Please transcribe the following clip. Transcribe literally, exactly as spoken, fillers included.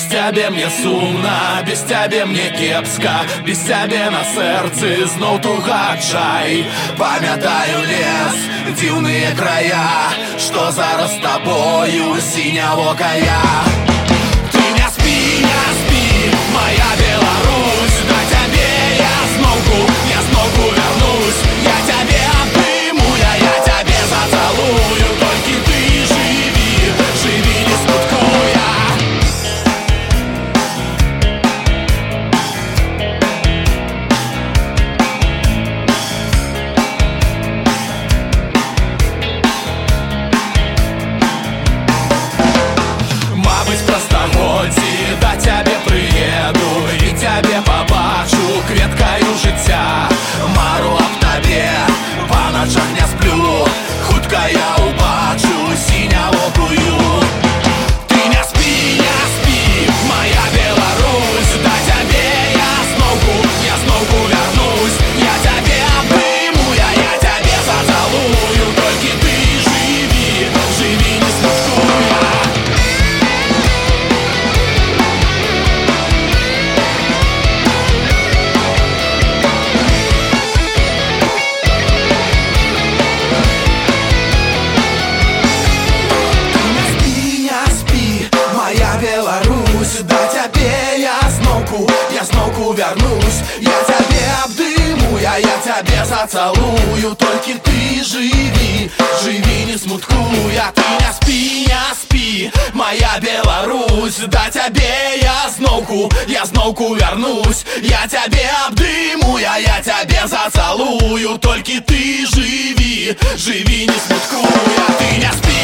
Без цябе мне сумна, без цябе мне кепска, без цябе на сэрцы зноў туга адчай. Памятаю лес, дзіўныя края, што зараз з табою сінявокая. Ты не спі, не спі, моя Беларусь, да цябе я зноўку, я зноўку вярнусь. Я цябе абдыму, я, я цябе зацалую, толькі ты жыві, жыві не смуткуя. Да цябе прыеду і цябе пабачу кветкаю жыцця. Мару аб табе, па начах не сплю, хутка я убачу сінявокую. Ты не спі, не спі, моя Беларусь, да цябе я зноўку, я зноўку вярнусь. Я цябе абдыму, я, я цябе зацалую, толькі ты жыві, жыві не смуткуя. Да цябе я зноўку, я зноўку вярнусь. Я цябе абдыму, я, я цябе зацалую, толькі ты жыві, жыві не смуткуя. Ты не спі, не спі, моя Беларусь, да цябе я зноўку, я зноўку вярнусь. Я цябе абдыму, я, я цябе зацалую, толькі ты жыві, жыві не смуткуя. Ты не спі.